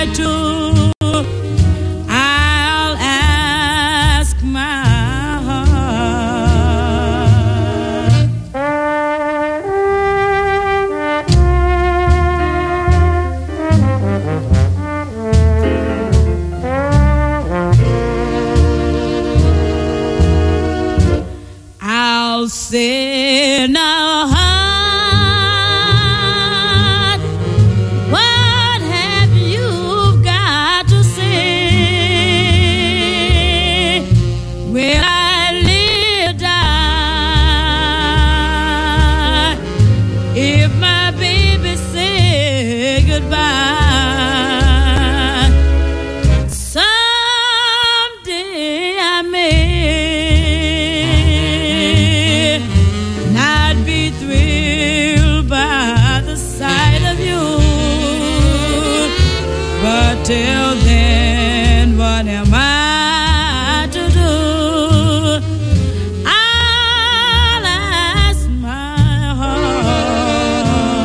to, I'll ask my I'll say now, heart, what have you got to say? Will I live, die, if my baby say goodbye? Someday I may not be thrilled by the sight of you, but till then, what am I to do? I'll ask my heart.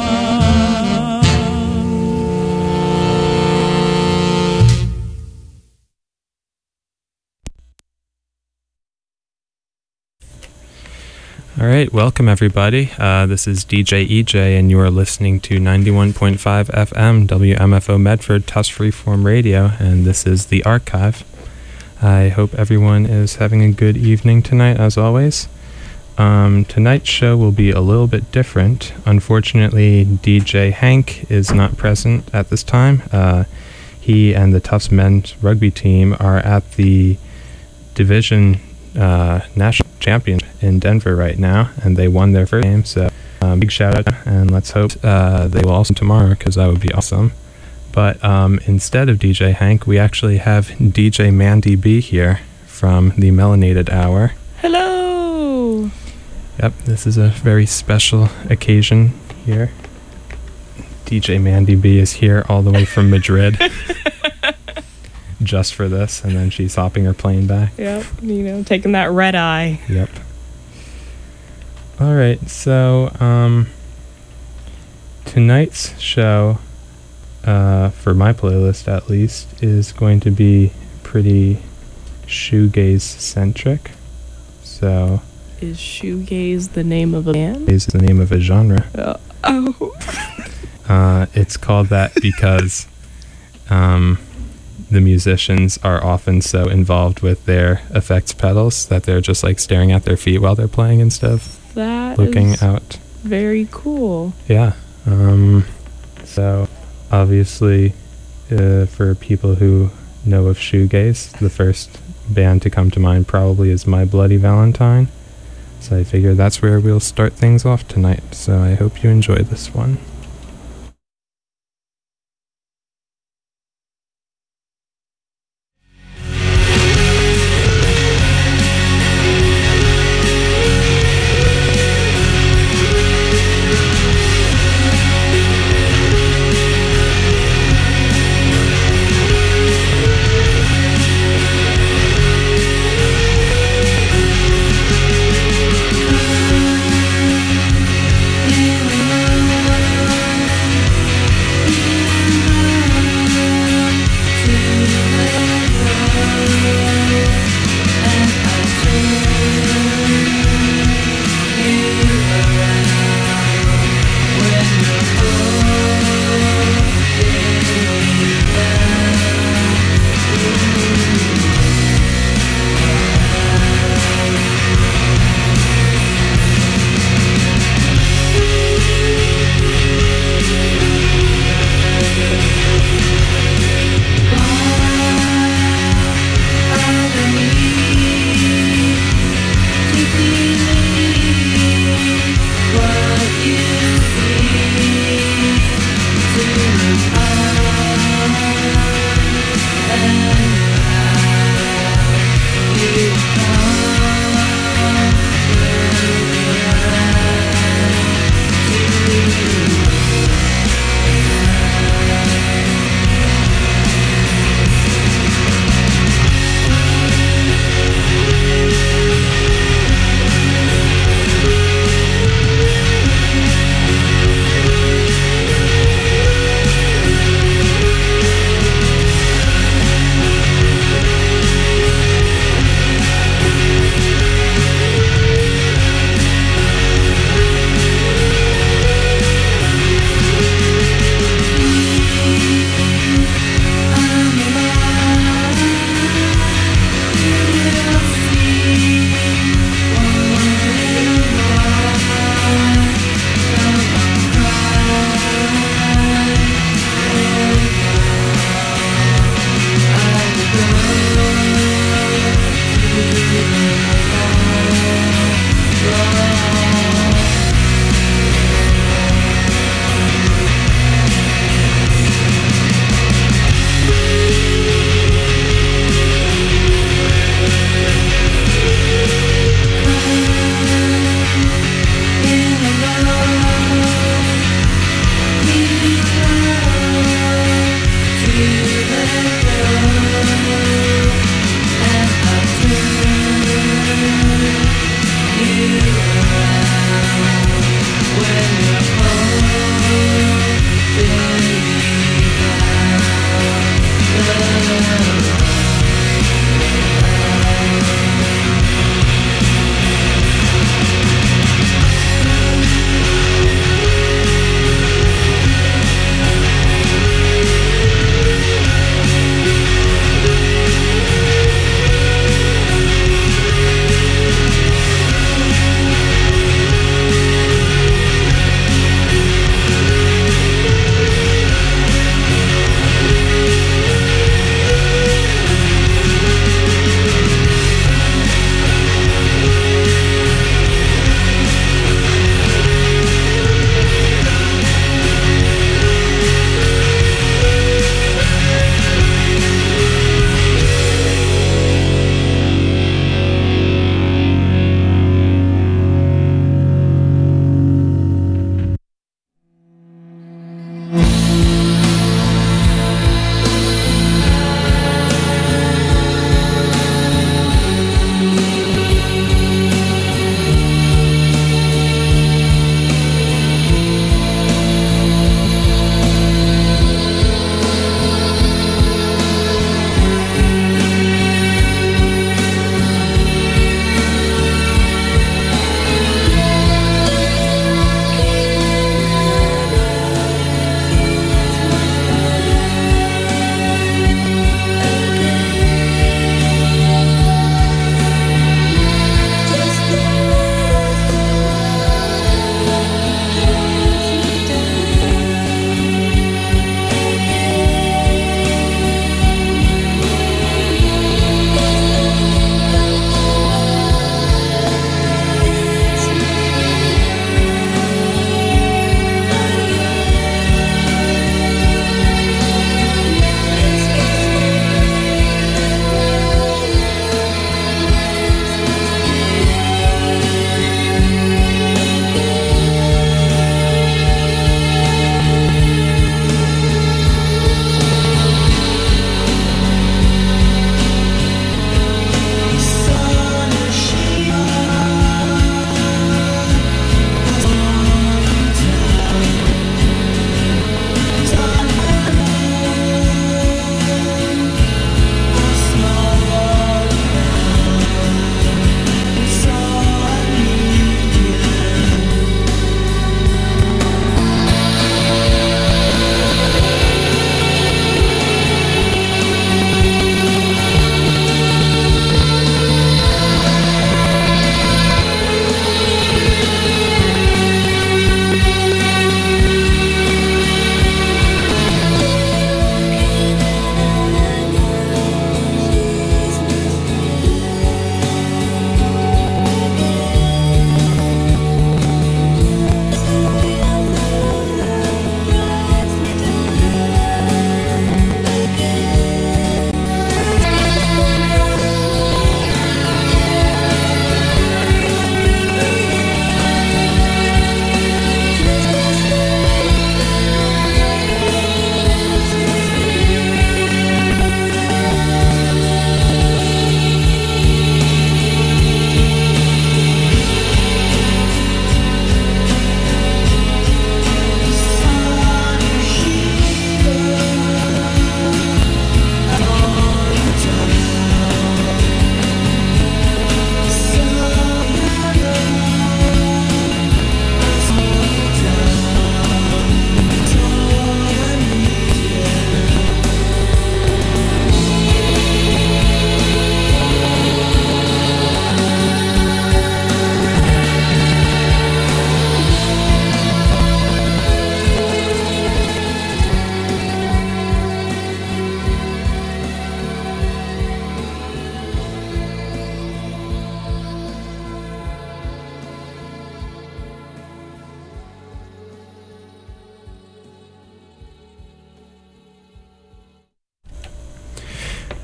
All right, welcome everybody. This is DJ EJ, and you are listening to 91.5 FM WMFO Medford, Tufts Freeform Radio, and this is The Archive. I hope everyone is having a good evening tonight, as always. Tonight's show will be a little bit different. Unfortunately, DJ Hank is not present at this time. He and the Tufts men's rugby team are at the Division National Champion in Denver right now, and they won their first game, so big shout out, and let's hope they will also tomorrow, because that would be awesome. But instead of DJ Hank, we actually have DJ Mandy B here from the Melanated Hour. Hello! Yep, this is a very special occasion here. DJ Mandy B is here all the way from Madrid just for this, and then she's hopping her plane back. Yep, taking that red eye. Yep. Alright, so tonight's show, for my playlist at least, is going to be pretty shoegaze-centric. So... Is shoegaze the name of a band? Is the name of a genre. Oh. It's called that because the musicians are often so involved with their effects pedals that they're just like staring at their feet while they're playing instead of looking out. Very cool. Yeah. So obviously, for people who know of shoegaze, the first band to come to mind probably is My Bloody Valentine. So I figure that's where we'll start things off tonight. So I hope you enjoy this one. Here we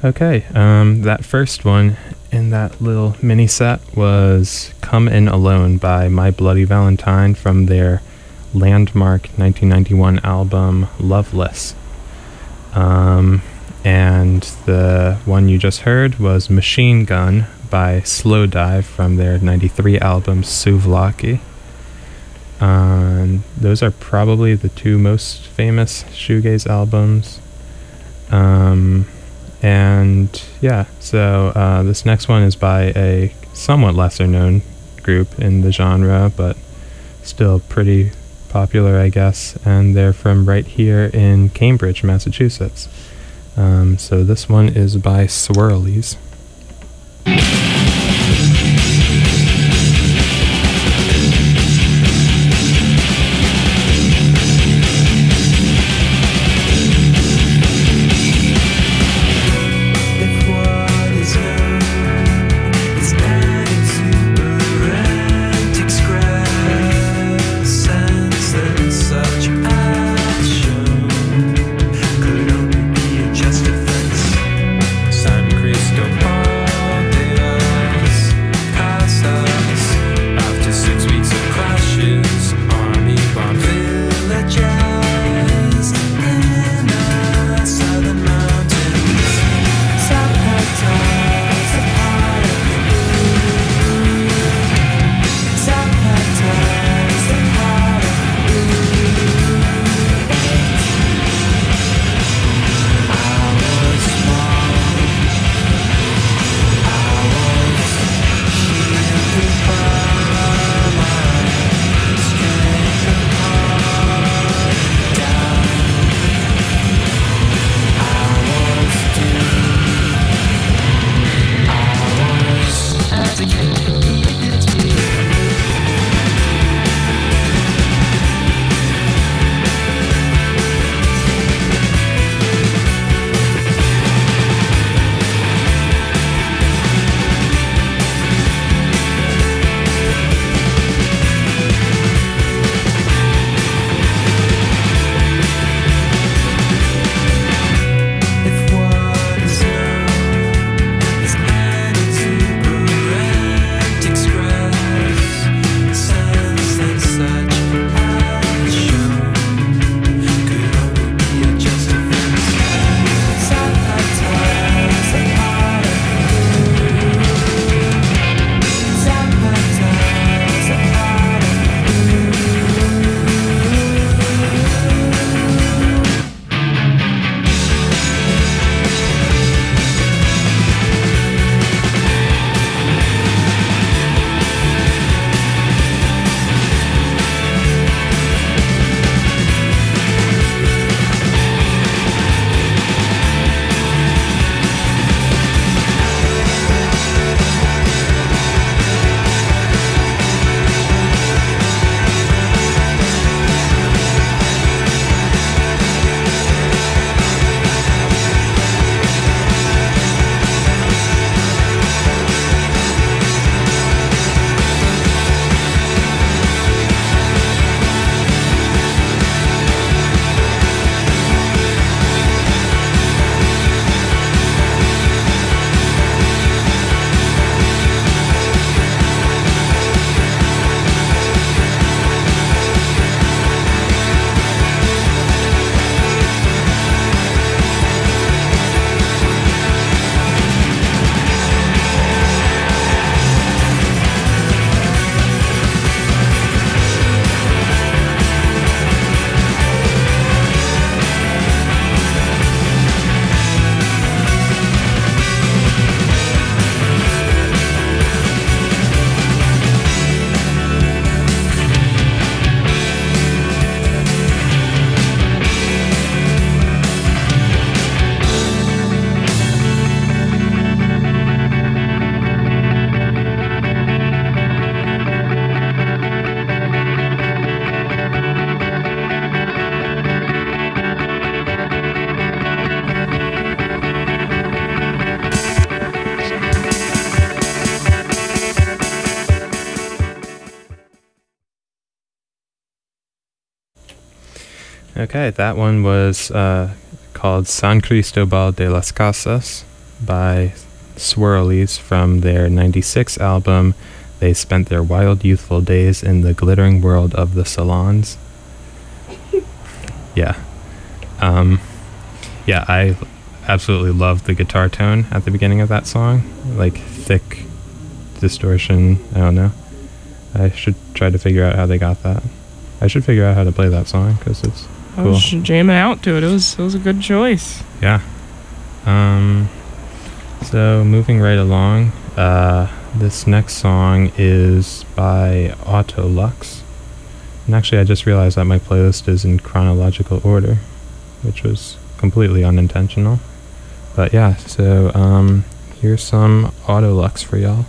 Okay, that first one in that little mini set was Come In Alone by My Bloody Valentine from their landmark 1991 album Loveless. And the one you just heard was Machine Gun by Slowdive from their 93 album Souvlaki. Those are probably the two most famous shoegaze albums. And yeah, so this next one is by a somewhat lesser known group in the genre, but still pretty popular, I guess, and they're from right here in Cambridge, Massachusetts. So this one is by Swirlies. Okay, that one was called San Cristobal de las Casas by Swirlies from their 96 album. They spent their wild youthful days in the glittering world of the salons. Yeah. Yeah, I absolutely love the guitar tone at the beginning of that song. Like thick distortion. I don't know. I should try to figure out how they got that. I should figure out how to play that song because it's I cool. was jamming out to it. It was a good choice. Yeah. So moving right along, this next song is by Autolux. And actually I just realized that my playlist is in chronological order, which was completely unintentional. But yeah, so here's some Autolux for y'all.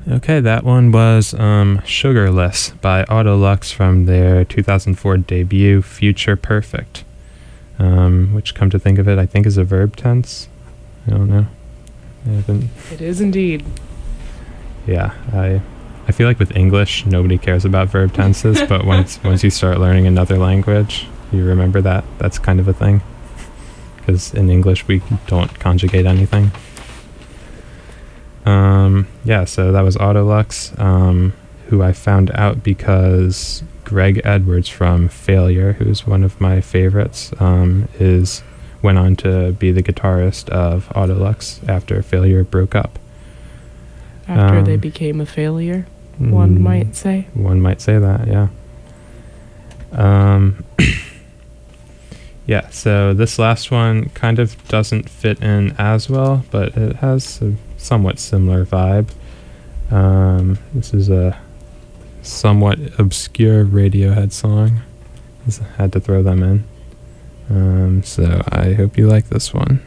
Okay, that one was Sugarless by Autolux from their 2004 debut, Future Perfect, which, come to think of it, I think is a verb tense. I don't know. It is indeed. Yeah, I feel like with English, nobody cares about verb tenses, but once you start learning another language, you remember that that's kind of a thing. Because in English, we don't conjugate anything. Yeah, so that was Autolux, who I found out because Greg Edwards from Failure, who's one of my favorites, went on to be the guitarist of Autolux after Failure broke up. After they became a failure, one might say. One might say that, yeah. Yeah, so this last one kind of doesn't fit in as well, but it has a somewhat similar vibe. This is a somewhat obscure Radiohead song. Just had to throw them in. So I hope you like this one.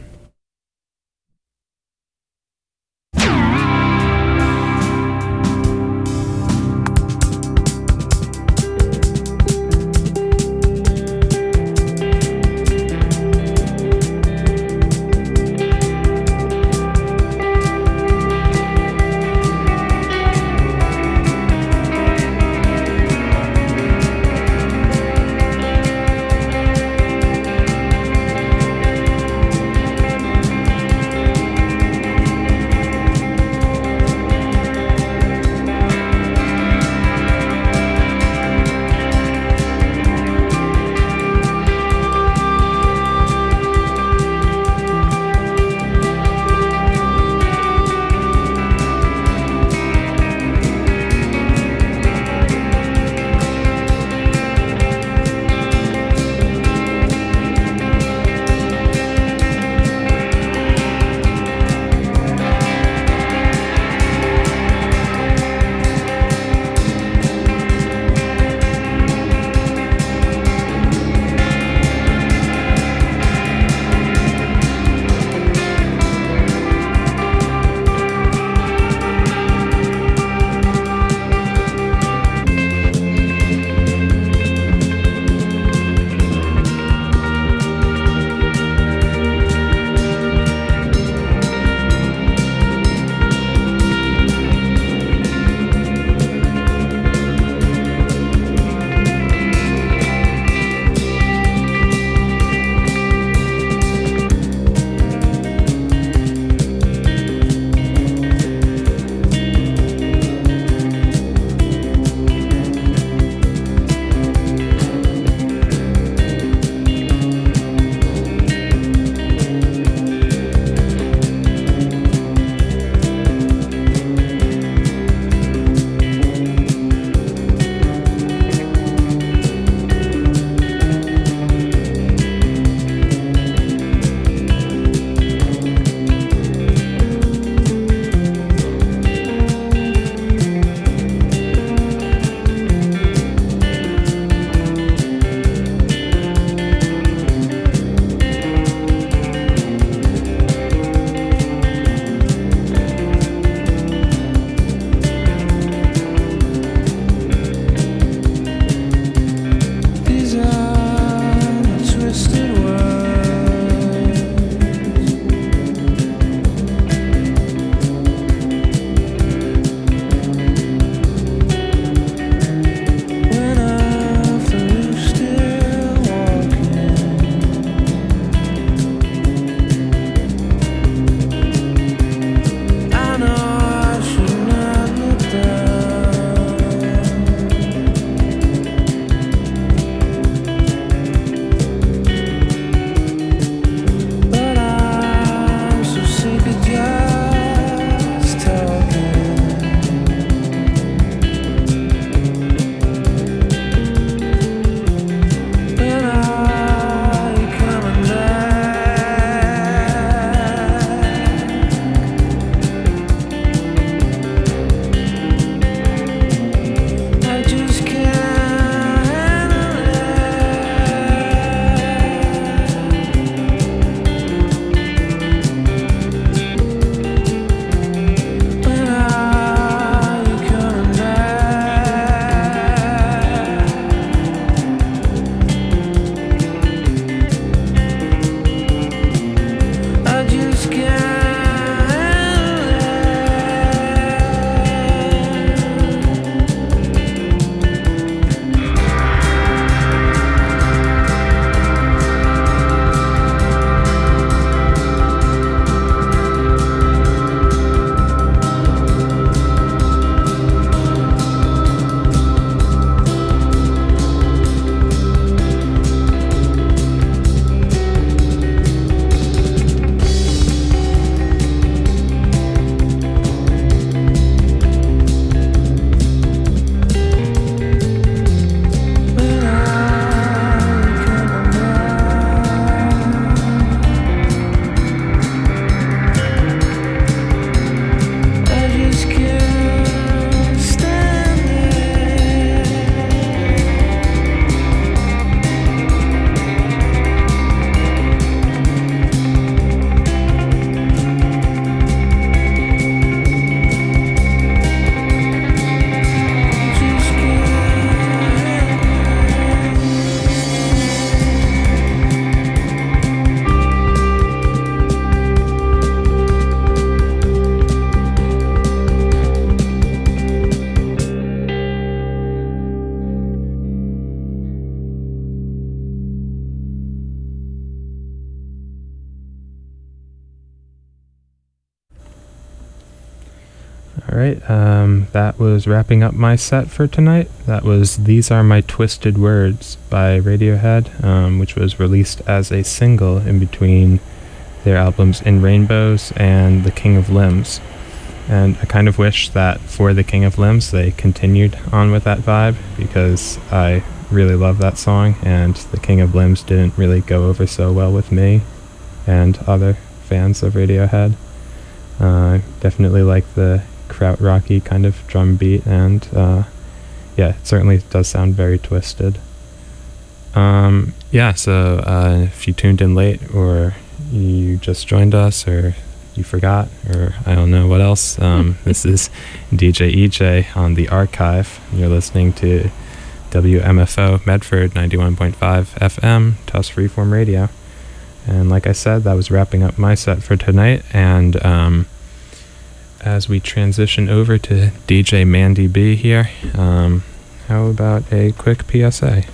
right, that was wrapping up my set for tonight. That was These Are My Twisted Words by Radiohead, which was released as a single in between their albums In Rainbows and The King of Limbs. And I kind of wish that for The King of Limbs they continued on with that vibe, because I really love that song, and The King of Limbs didn't really go over so well with me and other fans of Radiohead. I definitely like the krautrocky kind of drum beat, and it certainly does sound very twisted. So if you tuned in late, or you just joined us, or you forgot, or I don't know what else, this is DJ EJ on The Archive. You're listening to WMFO Medford 91.5 FM, Tuss Freeform Radio. And like I said, that was wrapping up my set for tonight. And as we transition over to DJ Mandy B here, how about a quick PSA?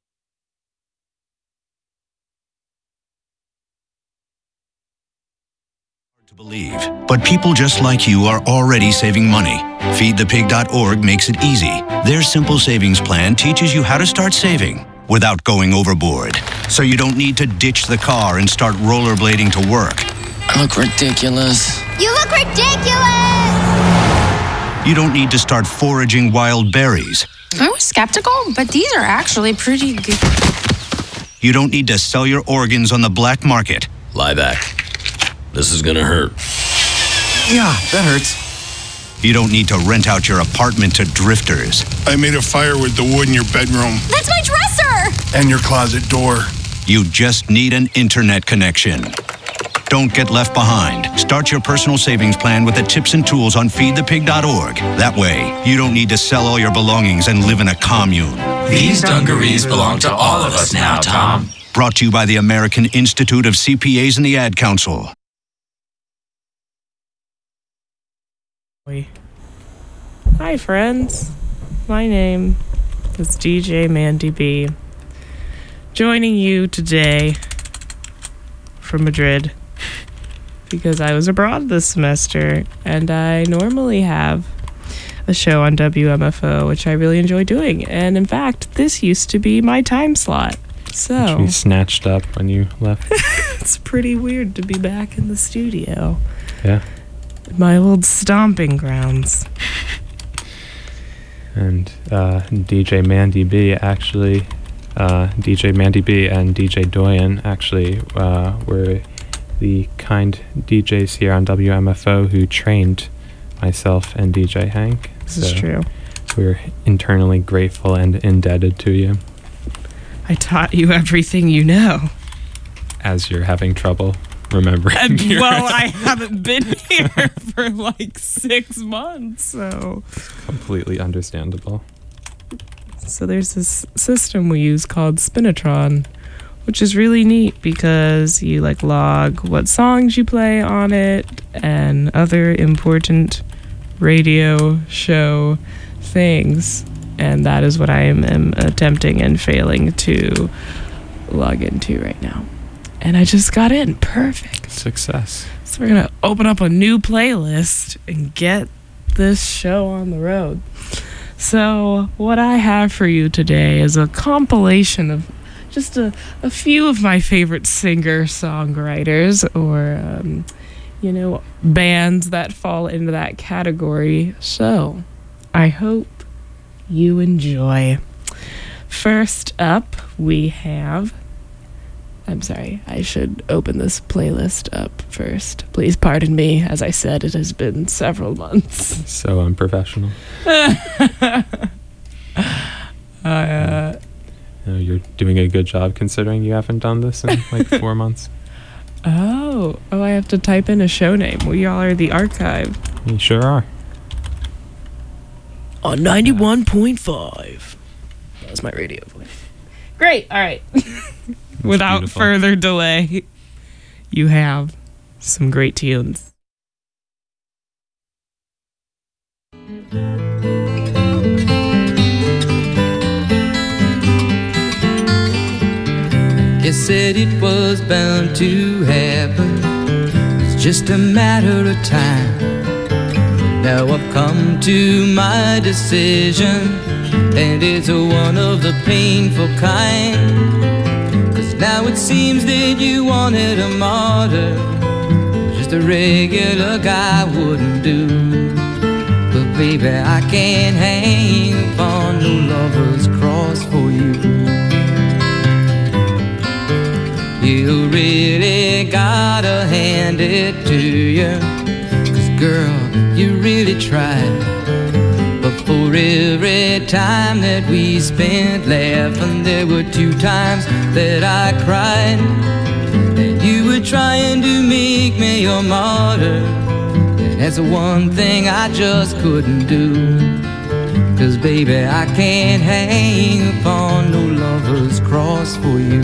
Believe, but people just like you are already saving money. FeedThePig.org makes it easy. Their simple savings plan teaches you how to start saving without going overboard, so you don't need to ditch the car and start rollerblading to work. I look ridiculous. You look ridiculous! You don't need to start foraging wild berries. I was skeptical, but these are actually pretty good. You don't need to sell your organs on the black market. Lie back. This is gonna hurt. Yeah, that hurts. You don't need to rent out your apartment to drifters. I made a fire with the wood in your bedroom. That's my dresser! And your closet door. You just need an internet connection. Don't get left behind. Start your personal savings plan with the tips and tools on feedthepig.org. That way, you don't need to sell all your belongings and live in a commune. These dungarees belong to all of us now, Tom. Brought to you by the American Institute of CPAs and the Ad Council. Hi friends, my name is DJ Mandy B, joining you today from Madrid, because I was abroad this semester and I normally have a show on WMFO which I really enjoy doing, and in fact this used to be my time slot, so which we snatched up when you left. It's pretty weird to be back in the studio. Yeah. My old stomping grounds. And DJ Mandy B actually, DJ Mandy B and DJ Doyen actually were the kind DJs here on WMFO who trained myself and DJ Hank. This is true. We're internally grateful and indebted to you. I taught you everything you know. As you're having trouble remembering. Well, I haven't been here for like 6 months, so completely understandable. So there's this system we use called Spinatron, which is really neat because you like log what songs you play on it and other important radio show things, and that is what I am attempting and failing to log into right now. And I just got in. Perfect. Success. So we're going to open up a new playlist and get this show on the road. So what I have for you today is a compilation of just a few of my favorite singer-songwriters or, bands that fall into that category. So I hope you enjoy. First up, we have... I'm sorry, I should open this playlist up first. Please pardon me. As I said, it has been several months. So unprofessional. You're doing a good job considering you haven't done this in like 4 months. Oh, I have to type in a show name. We all are The Archive. You sure are. On 91.5. That was my radio voice. Great, all right. Without beautiful. Further delay, you have some great tunes. You said it was bound to happen. It's just a matter of time. Now I've come to my decision, and it's one of the painful kind. 'Cause now it seems that you wanted a martyr, just a regular guy wouldn't do. But baby, I can't hang upon no lover's cross for you. You really gotta hand it to you, 'cause girl, you really tried. But for every time that we spent laughing, there were 2 times that I cried. And you were trying to make me your martyr, and that's the one thing I just couldn't do. 'Cause baby, I can't hang upon no lover's cross for you.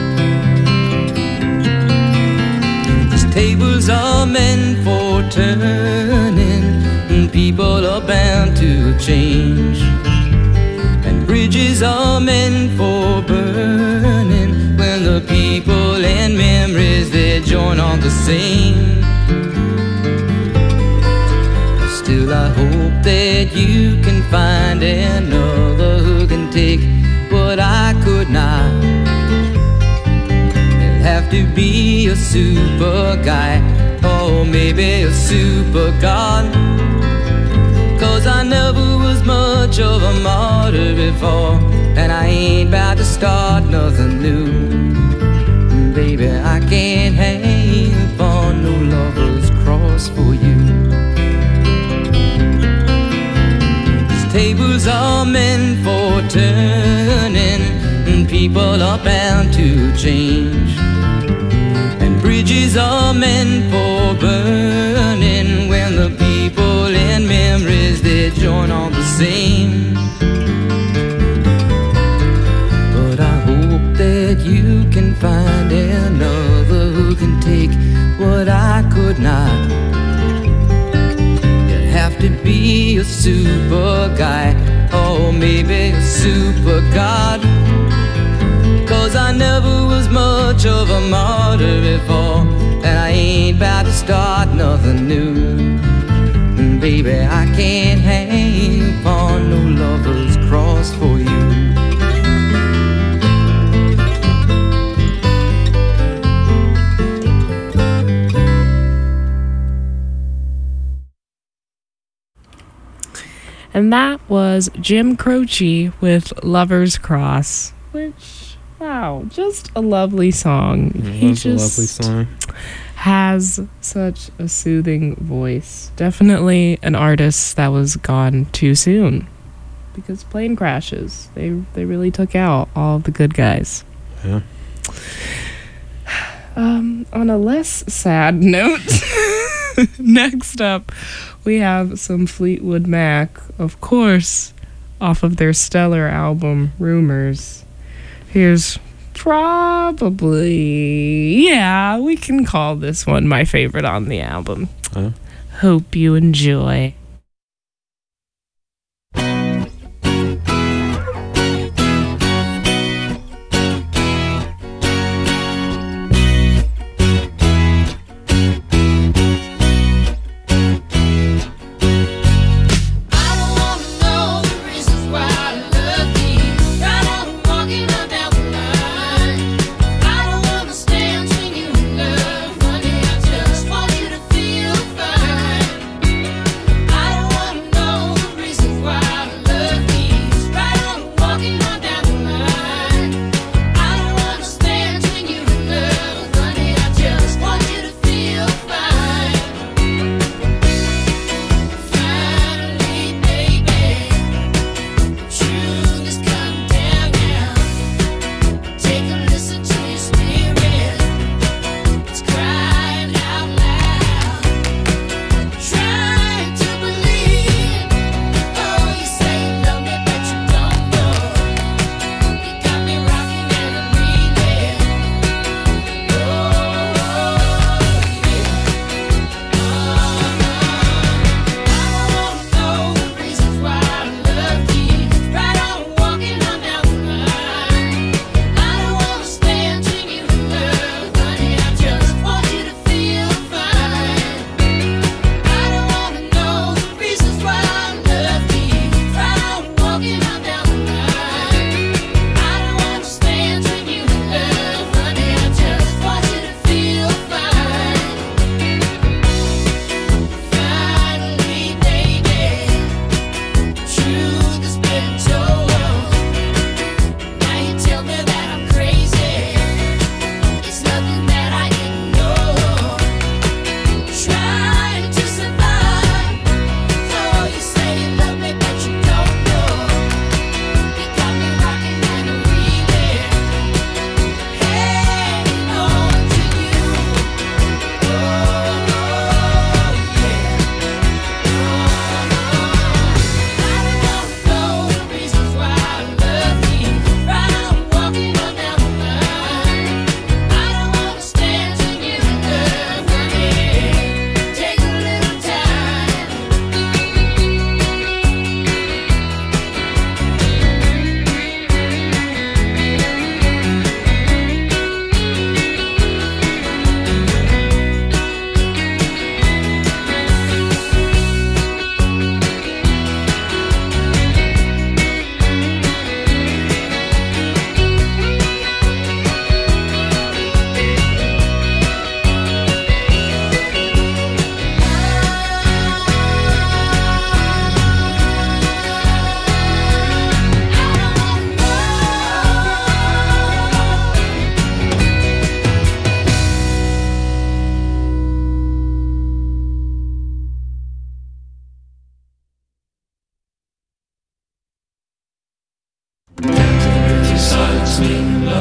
Tables are meant for turning, and people are bound to change. And bridges are meant for burning, when the people and memories they join on the same. Still I hope that you can find another who can take what I could not. Have to be a super guy, or maybe a super god. 'Cause I never was much of a martyr before, and I ain't about to start nothing new. Baby, I can't hang upon no lover's cross for you. These tables are meant for turning, and people are bound to change. Bridges are meant for burning, when the people and memories they join on the same. But I hope that you can find another who can take what I could not. You'd have to be a super guy, or maybe a super god. 'Cause I never was much of a martyr before, and I ain't about to start nothing new. Baby, I can't hang upon no lover's cross for you. And that was Jim Croce with Lover's Cross, which, wow, just a lovely song. He just a lovely song. Has such a soothing voice. Definitely an artist that was gone too soon, because plane crashes, they really took out all of the good guys. Yeah. On a less sad note, next up we have some Fleetwood Mac, of course, off of their stellar album Rumors. Here's probably, yeah, we can call this one my favorite on the album. Hope you enjoy. I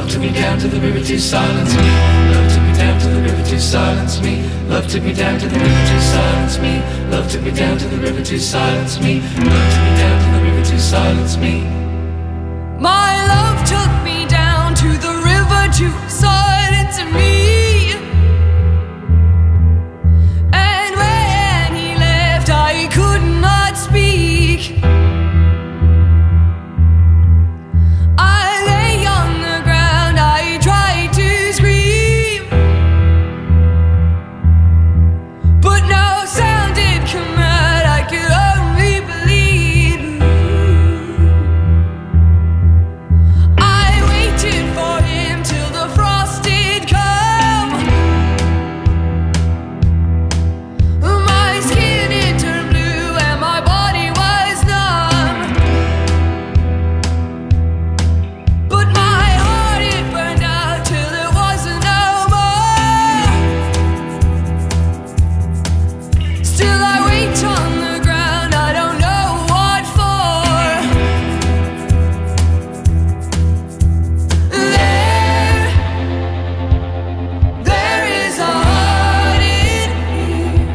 Love took me down to the river to silence me. Love took me down to the river to silence me. Love took me down to the river to silence me. Love took me down to the river to silence me. Love took me down to the river to silence me. My love took me down to the river to silence me. And when he left, I could not speak. I lay on the ground, I tried to scream, but no sound did come out, I could only bleed. I waited for him till the frost did come. My skin it turned blue and my body was numb, but my heart it burned out till it wasn't no more. Still I wait on the ground, I don't know what for. There is a heart in here.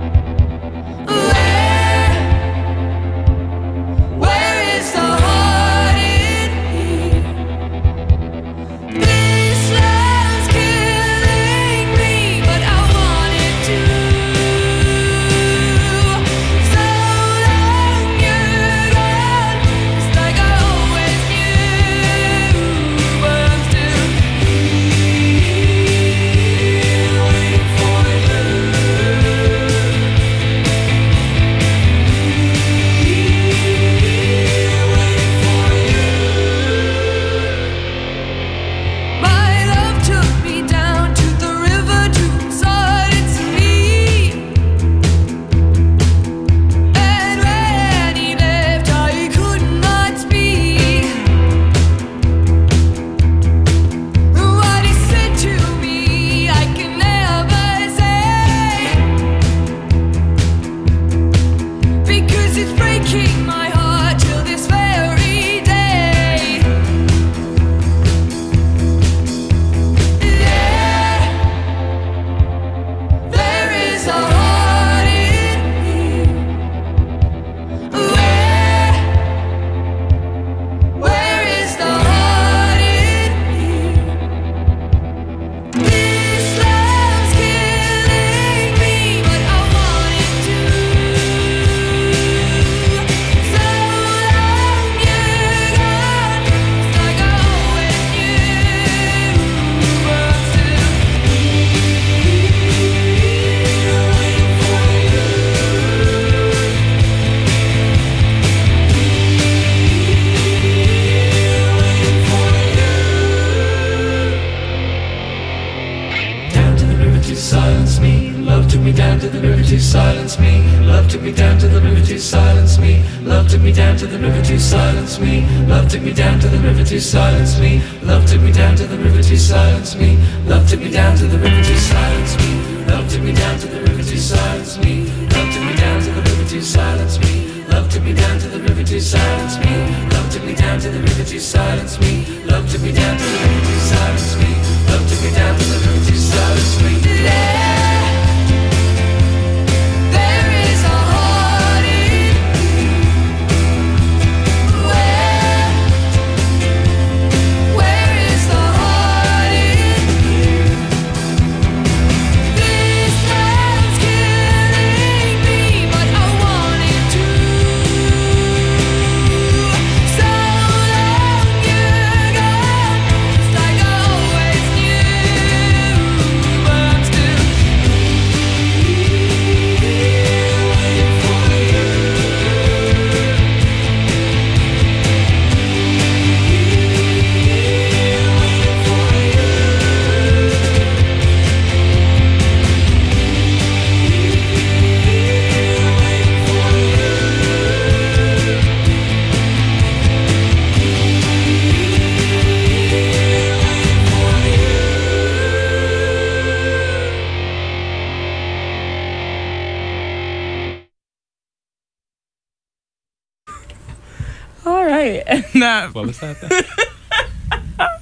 Where is the heart in here? This love's killing me, but I want it to. So long you're gone, it's like I always knew, but I'm still here waiting for you. My love took me down to the river to silence me. And when he left, I could not speak. What he said to me, I can never say, because it's breaking my heart till this very day. There is a heart in here. Where is the heart in here? This love's killing me, but I want it to. So long you're gone, it's like I always knew, but I'm still here waiting for you. Down to the river to silence me. Love took me down to the river to silence me. Love took me down to the river to silence me. Love took me down to the river to silence me. Love took me down to the river to silence me. Love took me down to the river to silence me. Love took me down to the river to silence me. Love took me down to the river to silence me. Love took me down to the river to silence me. Love took me down to the river to silence me. Love took me down to the river to silence me. Love took me down to the river to silence me. Love took me down to the river to silence me. There is a heart in where is the heart in here? This love's killing me, but I want it to. So long you're gone, it's like I always knew, but I'm still here waiting for you. All right, and that What was that?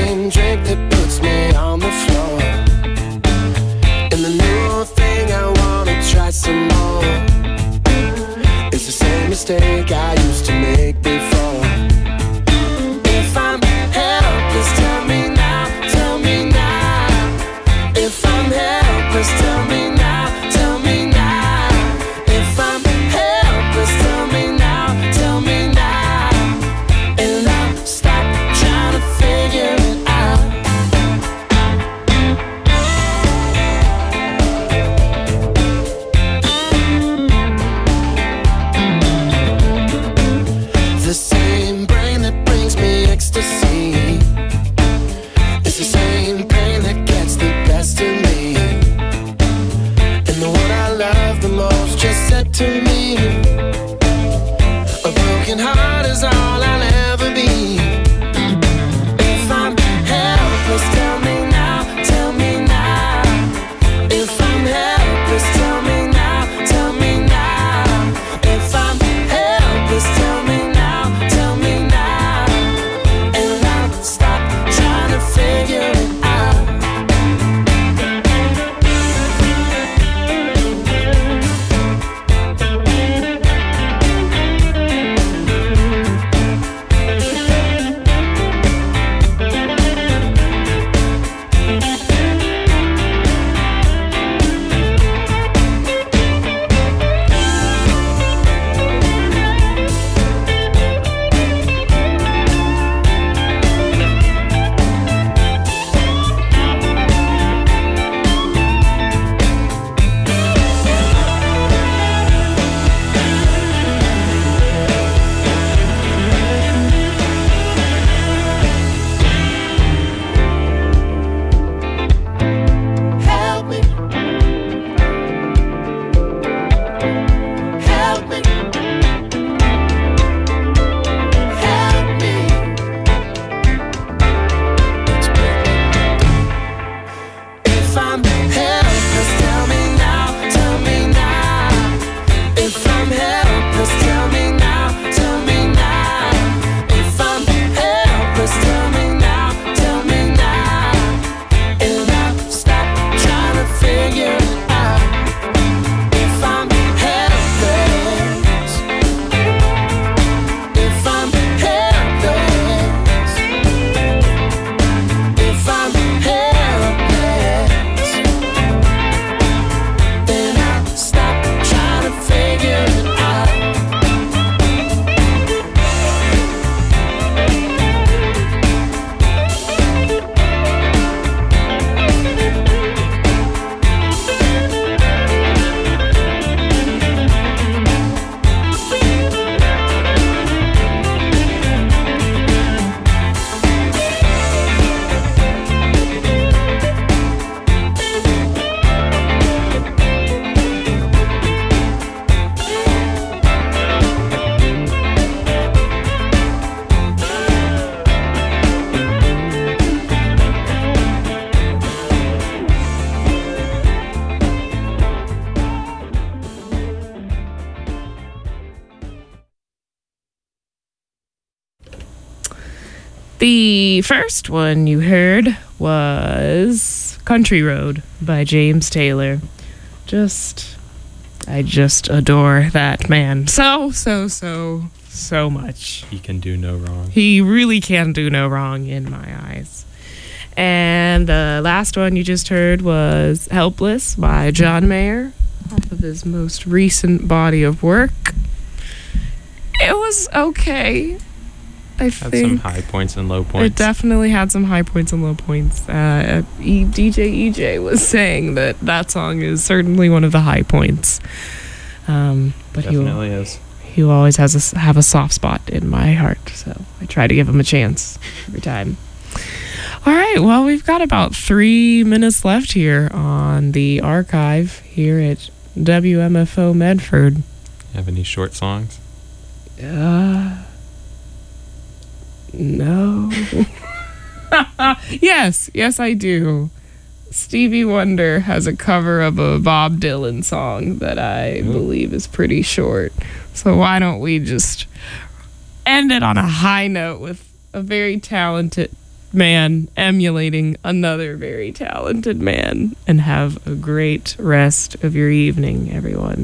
same drink that puts me on the floor. And the new thing I wanna try some more. It's the same mistake I used to make before. If I'm helpless, tell me now, tell me now. If I'm helpless, tell me now, tell me now. If I'm helpless, tell me now, tell me now. And I'll stop trying to figure it out. The same brain that brings me ecstasy. It's the same pain that gets the best of me. And the one I love the most just said to me, a broken heart is all I'll ever be. If I'm helpless, tell me now, tell me now. If I'm helpless, tell me now, tell me now. If I'm helpless, tell me now, tell me now. And I'll stop trying to figure it out. Help me. Help me. Help me. It's breaking. If I'm helpless, tell me now, tell me now. If I'm helpless, tell me now, tell me now. If I'm helpless, tell me now, tell me now. And I'll stop trying to figure it out. If I'm helpless, if I'm helpless, if I'm helpless, then I'll stop trying to figure it out. The first one you heard was Country Road by James Taylor. I just adore that man so much. He can do no wrong. He really can do no wrong in my eyes. And the last one you just heard was Helpless by John Mayer, off of his most recent body of work. It was okay. I Had think some high points and low points. it definitely had some high points and low points. DJ EJ was saying that song is certainly one of the high points. But Definitely is. he will always have a soft spot in my heart, so I try to give him a chance every time. All right, well, we've got about 3 minutes left here on the archive here at WMFO Medford. You have any short songs? No. Yes, I do. Stevie Wonder has a cover of a Bob Dylan song that I believe is pretty short. So why don't we just end it on a high note with a very talented man emulating another very talented man. And have a great rest of your evening, everyone.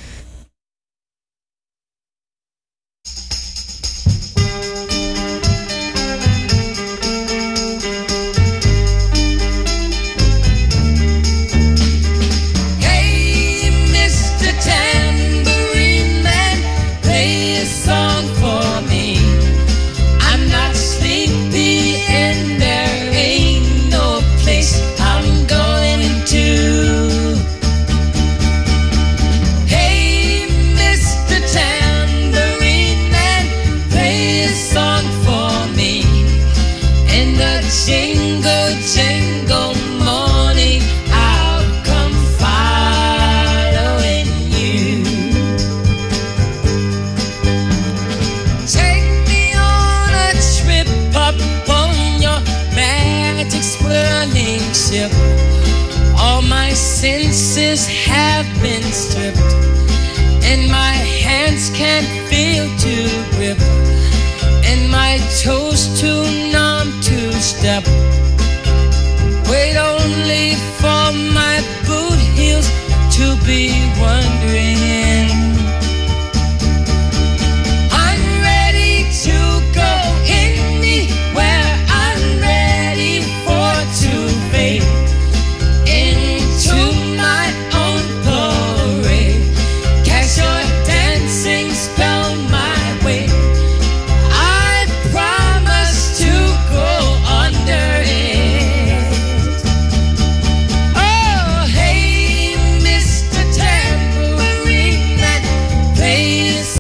All my senses have been stripped, and my hands can't feel to grip, and my toes too numb to step. Wait only for my boot heels to be wondering